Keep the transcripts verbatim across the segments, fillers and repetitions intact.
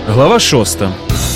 Глава шоста.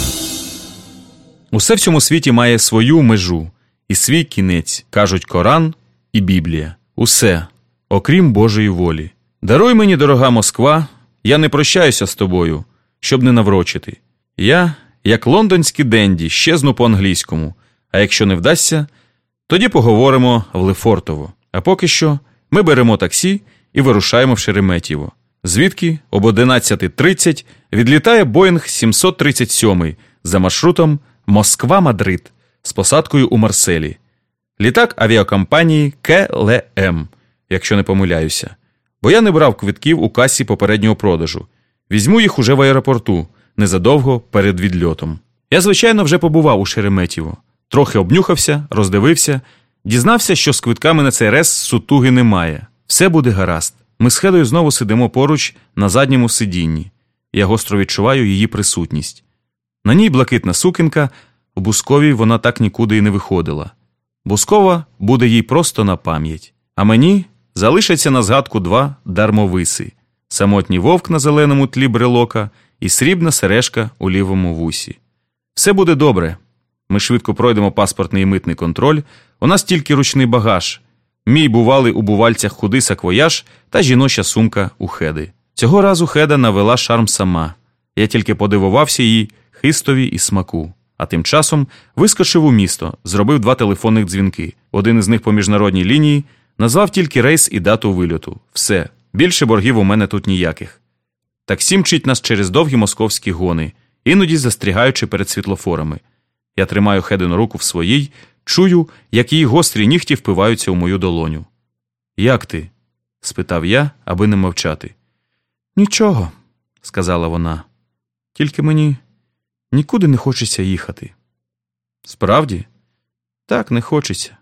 Усе в цьому світі має свою межу і свій кінець, кажуть Коран і Біблія. Усе, окрім Божої волі. Даруй мені, дорога Москва, я не прощаюся з тобою, щоб не наврочити. Я, як лондонський денді, щезну по-англійському, а якщо не вдасться, тоді поговоримо в Лефортово. А поки що ми беремо таксі і вирушаємо в Шереметьєво, звідки об одинадцята тридцять відлітає Боїнг сімсот тридцять сім за маршрутом Москва-Мадрид з посадкою у Марселі. Літак авіакомпанії Ке Ел Ем, якщо не помиляюся. Бо я не брав квитків у касі попереднього продажу. Візьму їх уже в аеропорту, незадовго перед відльотом. Я, звичайно, вже побував у Шереметьєво. Трохи обнюхався, роздивився, дізнався, що з квитками на цей рейс сутуги немає. Все буде гаразд. Ми з Хедою знову сидимо поруч на задньому сидінні. Я гостро відчуваю її присутність. На ній блакитна сукенка, у Бусковій вона так нікуди і не виходила. Бускова буде їй просто на пам'ять. А мені залишаться на згадку два дармовиси. Самотній вовк на зеленому тлі брелока і срібна сережка у лівому вусі. Все буде добре. Ми швидко пройдемо паспортний і митний контроль. У нас тільки ручний багаж. Мій бувалий у бувальцях худий саквояж та жіноча сумка у Хеди. Цього разу Хеда навела шарм сама. Я тільки подивувався їй хистові і смаку. А тим часом вискочив у місто, зробив два телефонних дзвінки. Один із них по міжнародній лінії, назвав тільки рейс і дату вильоту. Все. Більше боргів у мене тут ніяких. Таксі мчить нас через довгі московські гони, іноді застрягаючи перед світлофорами. Я тримаю Хедину руку в своїй, чую, як її гострі нігті впиваються у мою долоню. «Як ти?» – спитав я, аби не мовчати. «Нічого», – сказала вона. «Тільки мені нікуди не хочеться їхати». «Справді?» «Так, не хочеться.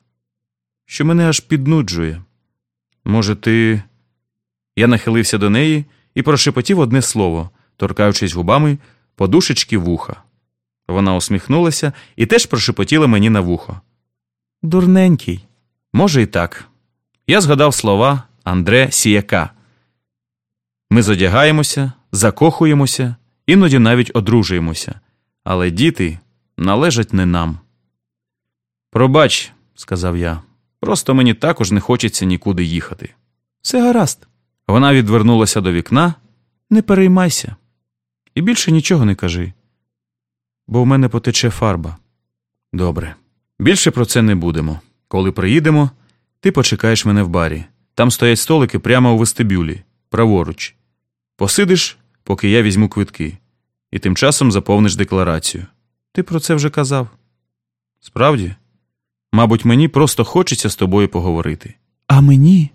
Що мене аж піднуджує. Може, ти...» Я нахилився до неї і прошепотів одне слово, торкаючись губами подушечки вуха. Вона усміхнулася і теж прошепотіла мені на вухо. «Дурненький». Може і так. Я згадав слова Андре Сіяка. Ми зодягаємося, закохуємося, іноді навіть одружуємося. Але діти належать не нам. «Пробач», – сказав я, – «просто мені також не хочеться нікуди їхати». «Все гаразд». Вона відвернулася до вікна. «Не переймайся. І більше нічого не кажи. Бо в мене потече фарба». «Добре. Більше про це не будемо. Коли приїдемо, ти почекаєш мене в барі. Там стоять столики прямо у вестибюлі, праворуч. Посидиш, поки я візьму квитки. І тим часом заповниш декларацію». «Ти про це вже казав». «Справді? Мабуть, мені просто хочеться з тобою поговорити». «А мені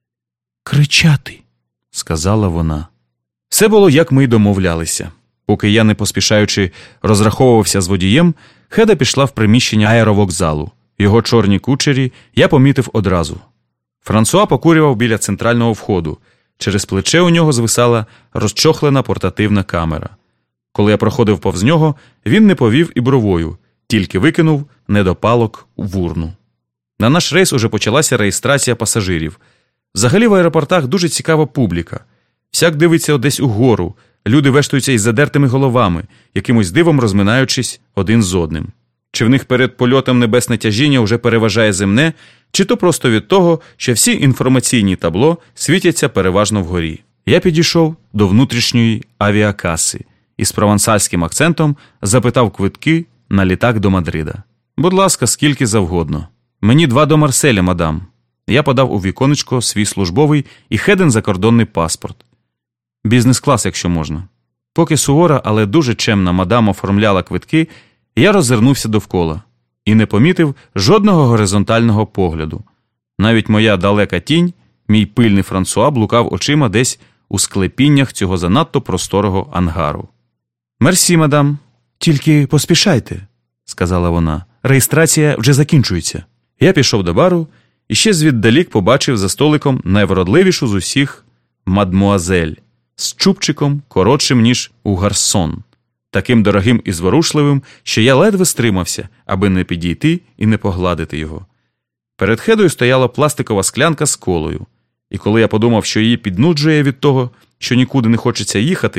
кричати», – сказала вона. Все було, як ми й домовлялися. Поки я, не поспішаючи, розраховувався з водієм, Хеда пішла в приміщення аеровокзалу. Його чорні кучері я помітив одразу. Франсуа покурював біля центрального входу. Через плече у нього звисала розчохлена портативна камера. Коли я проходив повз нього, він не повів і бровою, тільки викинув недопалок в урну. На наш рейс уже почалася реєстрація пасажирів. Взагалі в аеропортах дуже цікава публіка. Всяк дивиться десь угору, люди вештуються із задертими головами, якимось дивом розминаючись один з одним. Чи в них перед польотом небесне тяжіння вже переважає земне, чи то просто від того, що всі інформаційні табло світяться переважно вгорі. Я підійшов до внутрішньої авіакаси і з провансальським акцентом запитав квитки на літак до Мадрида. «Будь ласка, скільки завгодно». «Мені два до Марселя, мадам». Я подав у віконечко свій службовий і Хедин закордонний паспорт. Бізнес-клас, якщо можна. Поки сувора, але дуже чемна мадам оформляла квитки, я роззирнувся довкола і не помітив жодного горизонтального погляду. Навіть моя далека тінь, мій пильний Франсуа, блукав очима десь у склепіннях цього занадто просторого ангару. «Мерсі, мадам. Тільки поспішайте», – сказала вона. «Реєстрація вже закінчується». Я пішов до бару і ще звіддалік побачив за столиком найвродливішу з усіх мадмуазель з чубчиком коротшим, ніж у гарсон, таким дорогим і зворушливим, що я ледве стримався, аби не підійти і не погладити його. Перед Хедою стояла пластикова склянка з колою, і коли я подумав, що її піднуджує від того, що нікуди не хочеться їхати,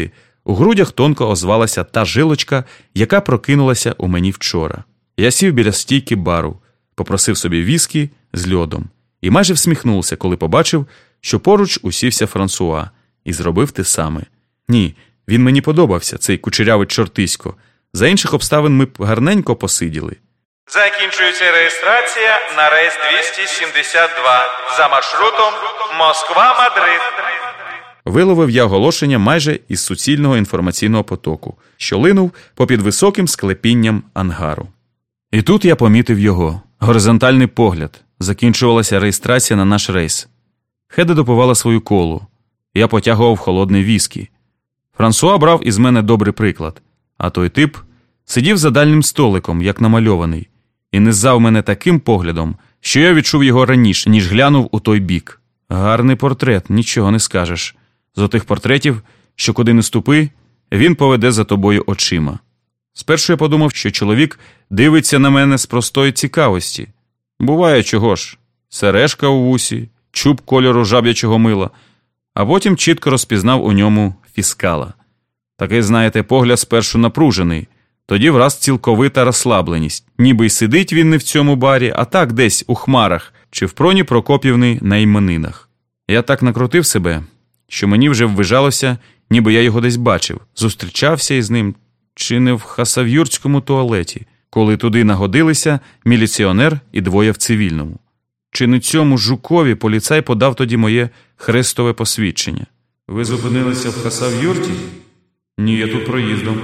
У грудях тонко озвалася та жилочка, яка прокинулася у мені вчора. Я сів біля стійки бару, попросив собі віскі з льодом і майже всміхнувся, коли побачив, що поруч усівся Франсуа і зробив те саме. Ні, він мені подобався, цей кучерявий чортисько. За інших обставин ми б гарненько посиділи. Закінчується реєстрація на рейс двісті сімдесят два за маршрутом Москва-Мадрид. Виловив я оголошення майже із суцільного інформаційного потоку, що линув попід високим склепінням ангару. І тут я помітив його. Горизонтальний погляд. Закінчувалася реєстрація на наш рейс. Хеда допивала свою колу. Я потягував холодний віскі. Франсуа брав із мене добрий приклад. А той тип сидів за дальнім столиком, як намальований, і низав мене таким поглядом, що я відчув його раніше, ніж глянув у той бік. Гарний портрет, нічого не скажеш. З отих портретів, що куди не ступи, він поведе за тобою очима. Спершу я подумав, що чоловік дивиться на мене з простої цікавості. Буває чого ж. Сережка у вусі, чуб кольору жаб'ячого мила. А потім чітко розпізнав у ньому фіскала. Такий, знаєте, погляд спершу напружений, тоді враз цілковита розслабленість. Ніби й сидить він не в цьому барі, а так десь у Хмарах чи в Проні Прокопівни на іменинах. Я так накрутив себе, що мені вже ввижалося, ніби я його десь бачив, зустрічався із ним, чи не в хасавюртському туалеті, коли туди нагодилися міліціонер і двоє в цивільному. Чи не цьому жукові поліцай подав тоді моє хрестове посвідчення? Ви зупинилися в хасавюрті? Ні, я тут проїздом.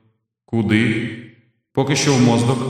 Куди? Поки що в Моздок.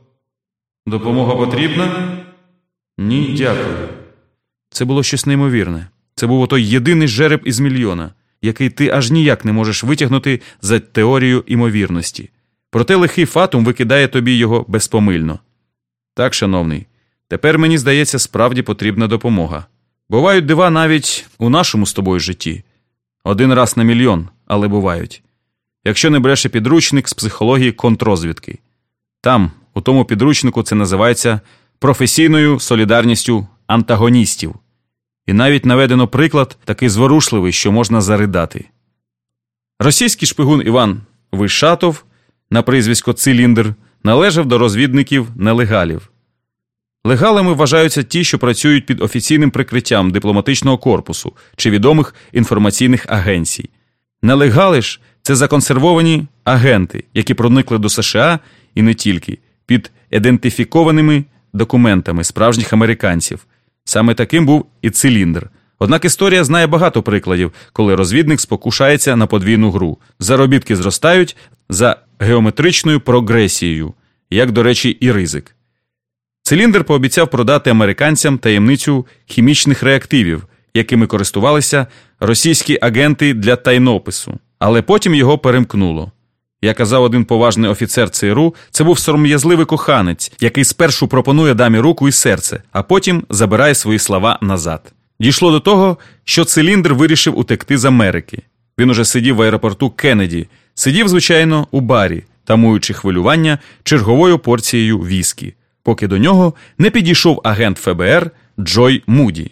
Допомога потрібна? Ні, дякую. Це було щось неймовірне. Це був отой єдиний жереб із мільйона, який ти аж ніяк не можеш витягнути за теорію імовірності. Проте лихий фатум викидає тобі його безпомильно. Так, шановний, тепер, мені здається, справді потрібна допомога. Бувають дива навіть у нашому з тобою житті. Один раз на мільйон, але бувають. Якщо не бреше підручник з психології контррозвідки. Там, у тому підручнику, це називається професійною солідарністю антагоністів. І навіть наведено приклад такий зворушливий, що можна заридати. Російський шпигун Іван Вишатов, на прізвисько Циліндр, належав до розвідників-нелегалів. Легалами вважаються ті, що працюють під офіційним прикриттям дипломатичного корпусу чи відомих інформаційних агенцій. Нелегали ж – це законсервовані агенти, які проникли до США і не тільки, під ідентифікованими документами справжніх американців. Саме таким був і Циліндр. Однак історія знає багато прикладів, коли розвідник спокушається на подвійну гру. Заробітки зростають за геометричною прогресією, як, до речі, і ризик. Циліндр пообіцяв продати американцям таємницю хімічних реактивів, якими користувалися російські агенти для тайнопису. Але потім його перемкнуло. Як казав один поважний офіцер ЦРУ, це був сором'язливий коханець, який спершу пропонує дамі руку і серце, а потім забирає свої слова назад. Дійшло до того, що Циліндр вирішив утекти з Америки. Він уже сидів в аеропорту Кеннеді, сидів, звичайно, у барі, тамуючи хвилювання черговою порцією віскі, поки до нього не підійшов агент ФБР Джой Муді.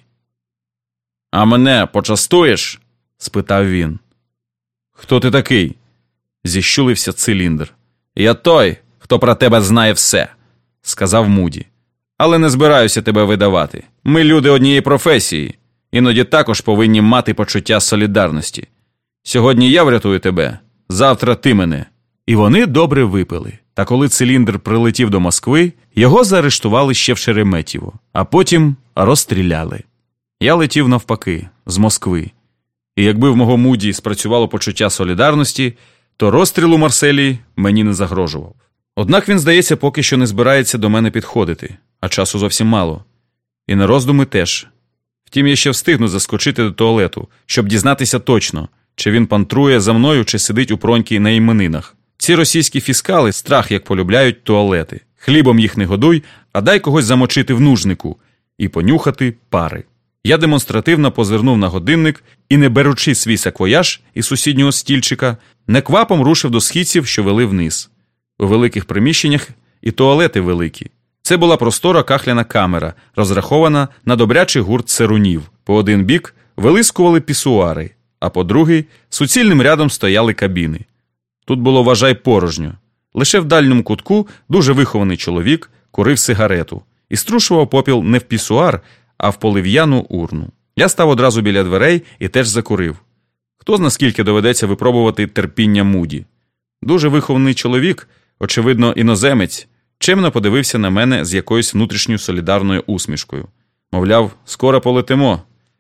«А мене почастуєш?» – спитав він. «Хто ти такий?» – зіщулився Циліндр. «Я той, хто про тебе знає все», – сказав Муді. «Але не збираюся тебе видавати. Ми люди однієї професії, іноді також повинні мати почуття солідарності. Сьогодні я врятую тебе, завтра ти мене». І вони добре випили. Та коли Циліндр прилетів до Москви, його заарештували ще в Шереметьєво, а потім розстріляли. Я летів навпаки, з Москви. І якби в мого Муді спрацювало почуття солідарності, то розстріл у Марселі мені не загрожував. Однак він, здається, поки що не збирається до мене підходити, а часу зовсім мало. І на роздуми теж. Втім, я ще встигну заскочити до туалету, щоб дізнатися точно, чи він пантрує за мною, чи сидить у Проньки на іменинах. Ці російські фіскали страх як полюбляють туалети. Хлібом їх не годуй, а дай когось замочити в нужнику і понюхати пари. Я демонстративно позирнув на годинник і, не беручи свій саквояж із сусіднього стільчика, неквапом рушив до східців, що вели вниз. У великих приміщеннях і туалети великі. Це була простора кахляна камера, розрахована на добрячий гурт цирунів. По один бік вилискували пісуари, а по другий суцільним рядом стояли кабіни. Тут було, вважай, порожньо. Лише в дальньому кутку дуже вихований чоловік курив сигарету і струшував попіл не в пісуар, а в полив'яну урну. Я став одразу біля дверей і теж закурив. Хто зна скільки доведеться випробувати терпіння Муді. Дуже вихований чоловік, очевидно, іноземець, чемно подивився на мене з якоюсь внутрішньою солідарною усмішкою. Мовляв, скоро полетимо.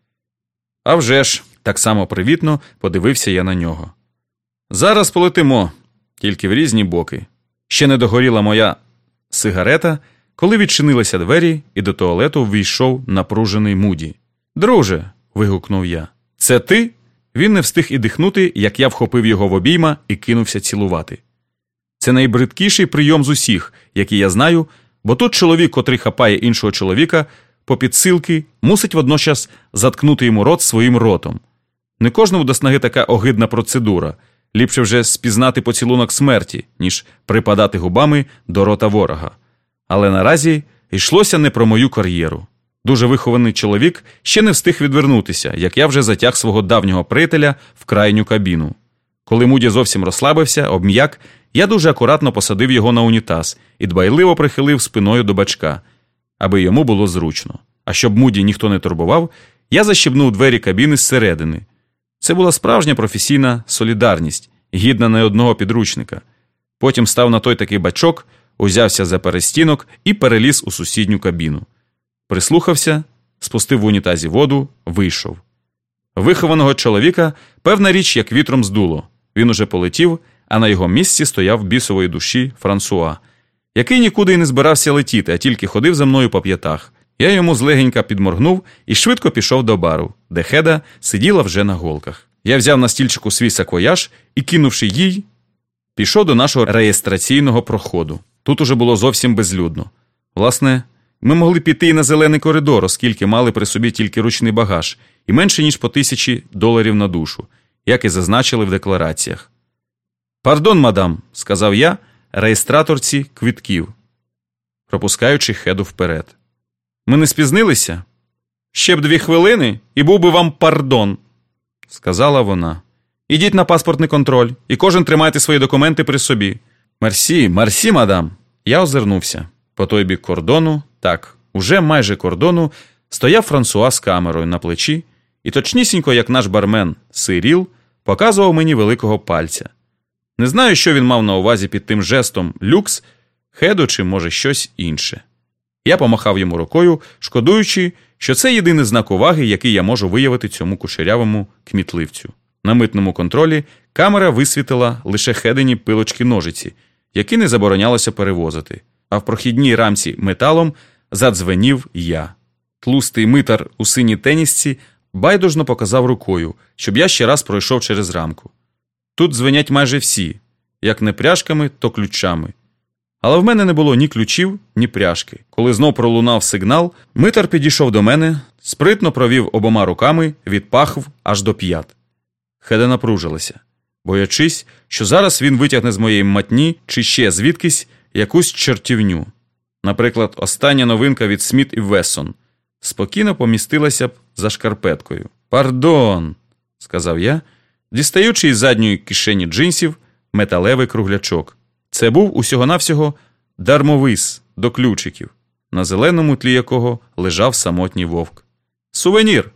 А вже ж, так само привітно подивився я на нього. Зараз полетимо, тільки в різні боки. Ще не догоріла моя сигарета, коли відчинилися двері, і до туалету ввійшов напружений Муді. «Друже!» – вигукнув я. «Це ти?» Він не встиг і дихнути, як я вхопив його в обійма і кинувся цілувати. Це найбридкіший прийом з усіх, які я знаю, бо тут чоловік, котрий хапає іншого чоловіка, по підсилки, мусить водночас заткнути йому рот своїм ротом. Не кожному до снаги така огидна процедура. Ліпше вже спізнати поцілунок смерті, ніж припадати губами до рота ворога. Але наразі йшлося не про мою кар'єру. Дуже вихований чоловік ще не встиг відвернутися, як я вже затяг свого давнього приятеля в крайню кабіну. Коли Муді зовсім розслабився, обм'як, я дуже акуратно посадив його на унітаз і дбайливо прихилив спиною до бачка, аби йому було зручно. А щоб Муді ніхто не турбував, я защебнув двері кабіни зсередини. Це була справжня професійна солідарність, гідна не одного підручника. Потім став на той такий бачок, узявся за перестінок і переліз у сусідню кабіну. Прислухався, спустив в унітазі воду, вийшов. Вихованого чоловіка, певна річ, як вітром здуло. Він уже полетів, а на його місці стояв бісової душі Франсуа, який нікуди й не збирався летіти, а тільки ходив за мною по п'ятах. Я йому злегенька підморгнув і швидко пішов до бару, де Хеда сиділа вже на голках. Я взяв на стільчику свій саквояж і, кинувши їй, пішов до нашого реєстраційного проходу. Тут уже було зовсім безлюдно. Власне, ми могли піти і на зелений коридор, оскільки мали при собі тільки ручний багаж і менше, ніж по тисячі доларів на душу, як і зазначили в деклараціях. «Пардон, мадам», – сказав я реєстраторці квитків, пропускаючи Хеду вперед. «Ми не спізнилися?» «Ще б дві хвилини, і був би вам пардон», – сказала вона. «Ідіть на паспортний контроль, і кожен тримайте свої документи при собі». «Мерсі, мерсі, мадам». Я озирнувся. По той бік кордону, так, уже майже кордону, стояв Франсуа з камерою на плечі і точнісінько, як наш бармен Сиріл, показував мені великого пальця. Не знаю, що він мав на увазі під тим жестом «люкс», Хеду чи, може, щось інше. Я помахав йому рукою, шкодуючи, що це єдиний знак уваги, який я можу виявити цьому кучерявому кмітливцю. На митному контролі камера висвітила лише Хедині пилочки-ножиці, які не заборонялося перевозити. А в прохідній рамці металом задзвенів я. Тлустий митар у синій тенісці байдужно показав рукою, щоб я ще раз пройшов через рамку. Тут дзвенять майже всі, як не пряжками, то ключами. Але в мене не було ні ключів, ні пряжки. Коли знов пролунав сигнал, митар підійшов до мене, спритно провів обома руками від пахв аж до п'ят. Хеда напружилася, боячись, що зараз він витягне з моєї матні чи ще звідкись якусь чертівню. Наприклад, остання новинка від Сміт і Вессон спокійно помістилася б за шкарпеткою. «Пардон», – сказав я, дістаючи із задньої кишені джинсів металевий круглячок. Це був усього-навсього дармовис до ключиків, на зеленому тлі якого лежав самотній вовк. «Сувенір!»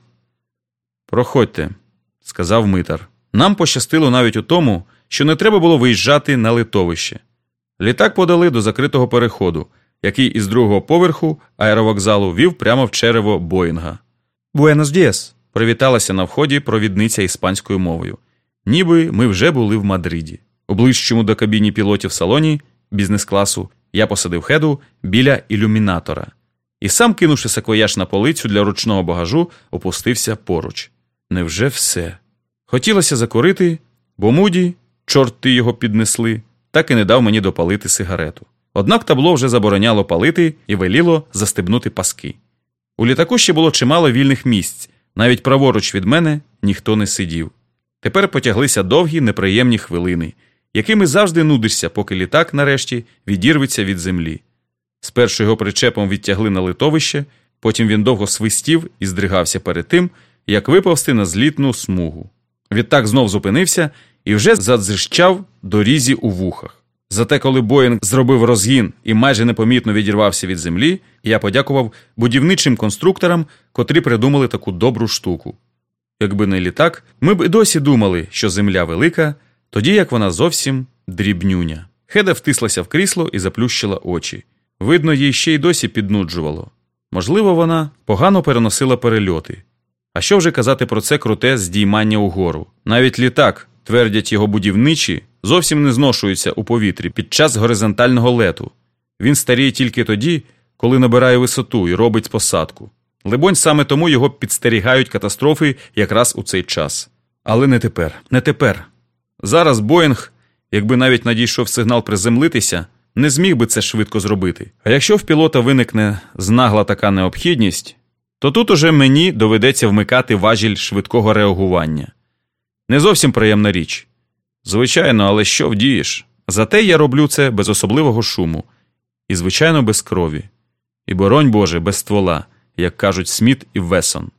«Проходьте», – сказав митар. Нам пощастило навіть у тому, що не треба було виїжджати на литовище. Літак подали до закритого переходу, який із другого поверху аеровокзалу вів прямо в черево Боїнга. «Буенос діас», – привіталася на вході провідниця іспанською мовою. Ніби ми вже були в Мадриді. У ближчому до кабіні пілотів салоні, бізнес-класу, я посадив Хеду біля ілюмінатора. І сам, кинувши саквояж на полицю для ручного багажу, опустився поруч. Невже все? Хотілося закурити, бо Муді, чорти його піднесли, так і не дав мені допалити сигарету. Однак табло вже забороняло палити і веліло застебнути паски. У літаку ще було чимало вільних місць, навіть праворуч від мене ніхто не сидів. Тепер потяглися довгі, неприємні хвилини, якими завжди нудишся, поки літак, нарешті, відірветься від землі. Спершу його причепом відтягли на литовище, потім він довго свистів і здригався перед тим, як виповзти на злітну смугу. Відтак знов зупинився і вже задзищав до різі у вухах. Зате коли Боїнг зробив розгін і майже непомітно відірвався від землі, я подякував будівничим конструкторам, котрі придумали таку добру штуку. Якби не літак, ми б і досі думали, що земля велика, тоді як вона зовсім дрібнюня. Хеда втислася в крісло і заплющила очі. Видно, їй ще й досі піднуджувало. Можливо, вона погано переносила перельоти. А що вже казати про це круте здіймання угору? Навіть літак, твердять його будівничі, зовсім не зношується у повітрі під час горизонтального лету. Він старіє тільки тоді, коли набирає висоту і робить посадку. Либонь, саме тому його підстерігають катастрофи якраз у цей час. Але не тепер, не тепер. Зараз Боїнг, якби навіть надійшов сигнал приземлитися, не зміг би це швидко зробити. А якщо в пілота виникне знагла така необхідність, то тут уже мені доведеться вмикати важіль швидкого реагування. Не зовсім приємна річ. Звичайно, але що вдієш? Зате я роблю це без особливого шуму. І, звичайно, без крові. І, боронь Боже, без ствола, як кажуть Сміт і Вессон.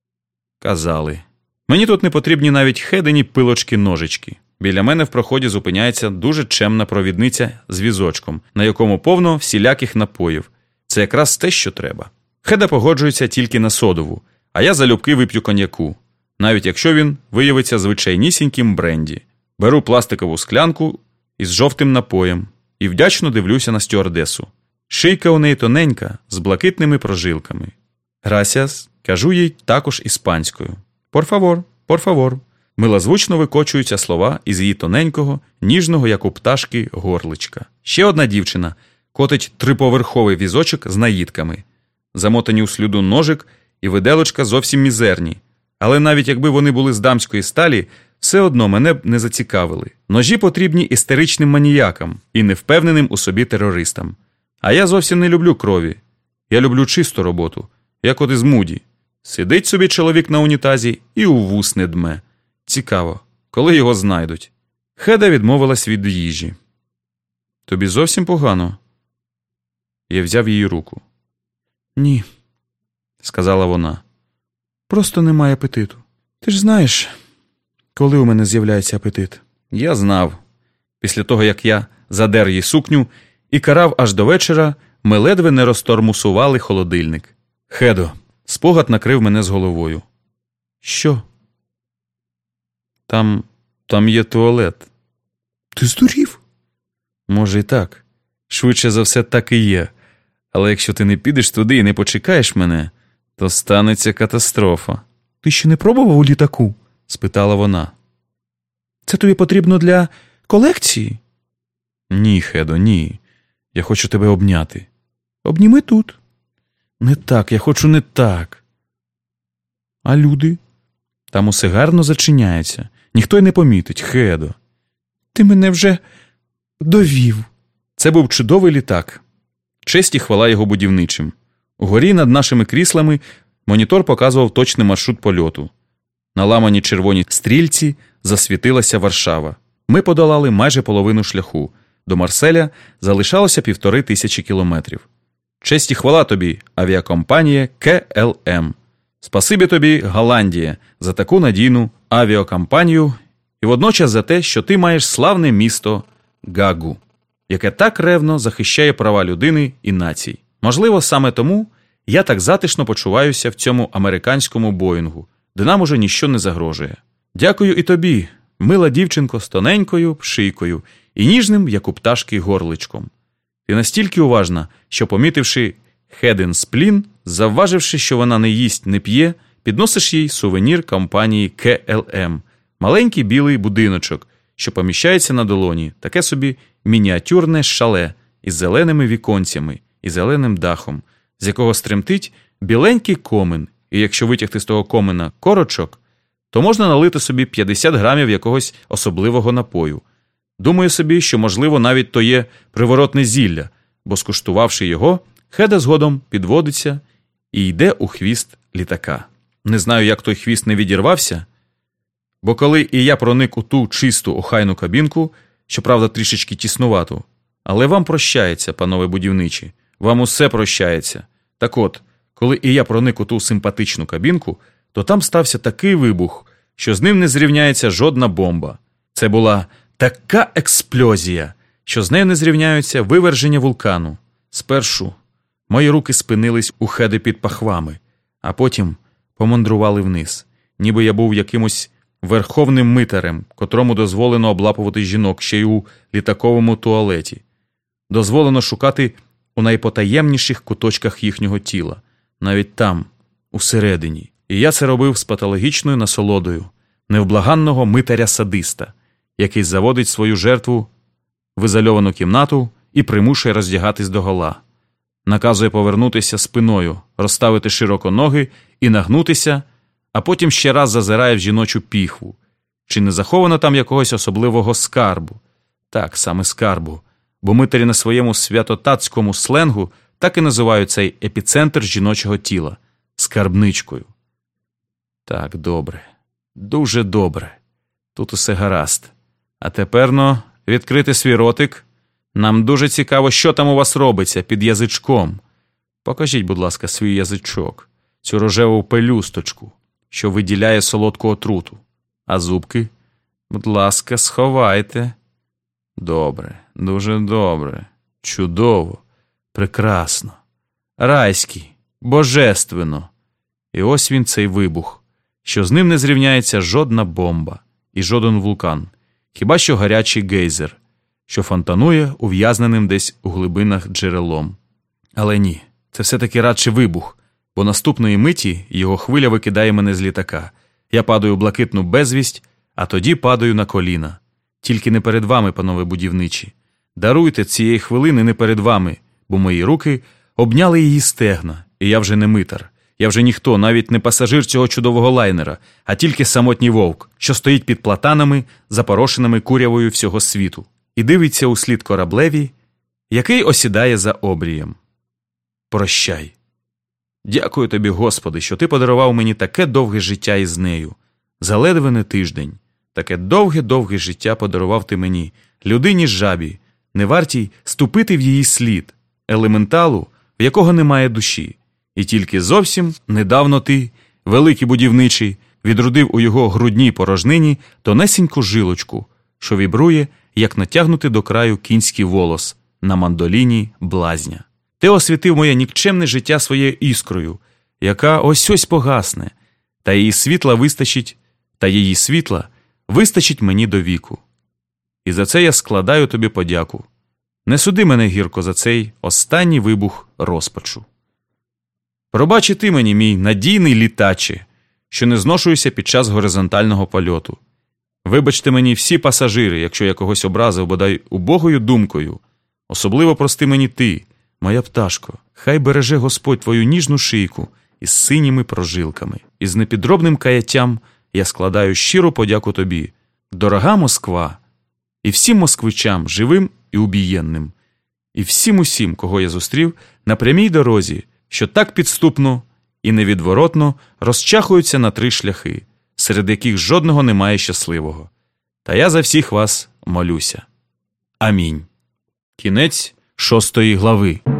Казали. Мені тут не потрібні навіть хедені пилочки-ножички. Біля мене в проході зупиняється дуже чемна провідниця з візочком, на якому повно всіляких напоїв. Це якраз те, що треба. Хеда погоджується тільки на содову, а я залюбки вип'ю коньяку, навіть якщо він виявиться звичайнісіньким бренді. Беру пластикову склянку із жовтим напоєм і вдячно дивлюся на стюардесу. Шийка у неї тоненька, з блакитними прожилками. «Грасіас», кажу їй також іспанською. «Пор фавор, пор фавор». Милозвучно викочуються слова із її тоненького, ніжного, як у пташки, горличка. Ще одна дівчина котить триповерховий візочок з наїдками. Замотані у слюду ножик і виделочка зовсім мізерні. Але навіть якби вони були з дамської сталі, все одно мене б не зацікавили. Ножі потрібні істеричним маніякам і невпевненим у собі терористам. А я зовсім не люблю крові. Я люблю чисту роботу, як от із Муді. Сидить собі чоловік на унітазі і у вус не дме. Цікаво, коли його знайдуть. Хеда відмовилась від їжі. «Тобі зовсім погано?» Я взяв її руку. «Ні», – сказала вона. «Просто немає апетиту. Ти ж знаєш, коли у мене з'являється апетит?» Я знав. Після того, як я задер їй сукню і карав аж до вечора, ми ледве не розтормусували холодильник. «Хедо», – спогад накрив мене з головою. «Що?» Там, там є туалет. Ти здурів? Може і так. Швидше за все так і є. Але якщо ти не підеш туди і не почекаєш мене, то станеться катастрофа. Ти ще не пробував у літаку? Спитала вона. Це тобі потрібно для колекції? Ні, Хедо, ні. Я хочу тебе обняти. Обніми тут. Не так, я хочу не так. А люди? Там усе гарно зачиняється. Ніхто й не помітить, Хедо. Ти мене вже довів. Це був чудовий літак. Честь і хвала його будівничим. Угорі над нашими кріслами монітор показував точний маршрут польоту. На ламаній червоній стрільці засвітилася Варшава. Ми подолали майже половину шляху. До Марселя залишалося півтори тисячі кілометрів. Честь і хвала тобі, авіакомпанія Ке Ел Ем. Спасибі тобі, Голландія, за таку надійну авіакомпанію і водночас за те, що ти маєш славне місто Гагу, яке так ревно захищає права людини і націй. Можливо, саме тому я так затишно почуваюся в цьому американському Боїнгу, де нам уже ніщо не загрожує. Дякую і тобі, мила дівчинко з тоненькою шийкою і ніжним, як у пташки, горличком. Ти настільки уважна, що, помітивши Хедин сплін, завваживши, що вона не їсть, не п'є, підносиш їй сувенір компанії Ке Ел Ем. Маленький білий будиночок, що поміщається на долоні, таке собі мініатюрне шале із зеленими віконцями і зеленим дахом, з якого стремтить біленький комин, і якщо витягти з того комина корочок, то можна налити собі п'ятдесят грамів якогось особливого напою. Думаю собі, що, можливо, навіть то є приворотне зілля, бо, скуштувавши його, Хеда згодом підводиться і йде у хвіст літака. Не знаю, як той хвіст не відірвався, бо коли і я проник у ту чисту охайну кабінку, щоправда трішечки тіснувату, але вам прощається, панове будівничі, вам усе прощається. Так от, коли і я проник у ту симпатичну кабінку, то там стався такий вибух, що з ним не зрівняється жодна бомба. Це була така експлозія, що з нею не зрівняються виверження вулкану. Спершу мої руки спинились у хеди під пахвами, а потім помандрували вниз, ніби я був якимось верховним митарем, котрому дозволено облапувати жінок ще й у літаковому туалеті. Дозволено шукати у найпотаємніших куточках їхнього тіла, навіть там, усередині. І я це робив з патологічною насолодою невблаганного митаря-садиста, який заводить свою жертву в ізольовану кімнату і примушує роздягатись догола. Наказує повернутися спиною, розставити широко ноги і нагнутися, а потім ще раз зазирає в жіночу піхву. Чи не заховано там якогось особливого скарбу? Так, саме скарбу. Бо митарі на своєму святотатському сленгу так і називають цей епіцентр жіночого тіла – скарбничкою. Так, добре. Дуже добре. Тут усе гаразд. А теперно відкрити свій ротик. Нам дуже цікаво, що там у вас робиться під язичком. Покажіть, будь ласка, свій язичок, цю рожеву пелюсточку, що виділяє солодку отруту. А зубки? Будь ласка, сховайте. Добре, дуже добре, чудово, прекрасно, райський, божественно. І ось він, цей вибух, що з ним не зрівняється жодна бомба і жоден вулкан, хіба що гарячий гейзер, що фонтанує ув'язненим десь у глибинах джерелом. Але ні, це все-таки радше вибух, бо наступної миті його хвиля викидає мене з літака. Я падаю у блакитну безвість, а тоді падаю на коліна. Тільки не перед вами, панове будівничі. Даруйте цієї хвилини не перед вами, бо мої руки обняли її стегна, і я вже не митар. Я вже ніхто, навіть не пасажир цього чудового лайнера, а тільки самотній вовк, що стоїть під платанами, запорошеними курявою всього світу, і дивиться услід кораблеві, який осідає за обрієм. Прощай. Дякую тобі, Господи, що ти подарував мені таке довге життя із нею. Заледве не тиждень. Таке довге-довге життя подарував ти мені, людині-жабі, не вартій ступити в її слід, елементалу, в якого немає душі. І тільки зовсім недавно ти, великий будівничий, відродив у його грудній порожнині тонесеньку жилочку, що вібрує, як натягнути до краю кінський волос на мандоліні блазня. Ти освітив моє нікчемне життя своєю іскрою, яка ось-ось погасне, та її світла вистачить, та її світла вистачить мені до віку. І за це я складаю тобі подяку. Не суди мене гірко за цей останній вибух розпачу. Пробач і ти мені, мій надійний літаче, що не зношуюся під час горизонтального польоту. Вибачте мені всі пасажири, якщо я когось образив бодай убогою думкою. Особливо прости мені ти, моя пташко. Хай береже Господь твою ніжну шийку із синіми прожилками. І з непідробним каяттям я складаю щиру подяку тобі, дорога Москва, і всім москвичам, живим і убієнним, і всім усім, кого я зустрів на прямій дорозі, що так підступно і невідворотно розчахуються на три шляхи, серед яких жодного немає щасливого. Та я за всіх вас молюся. Амінь. Кінець шостої глави.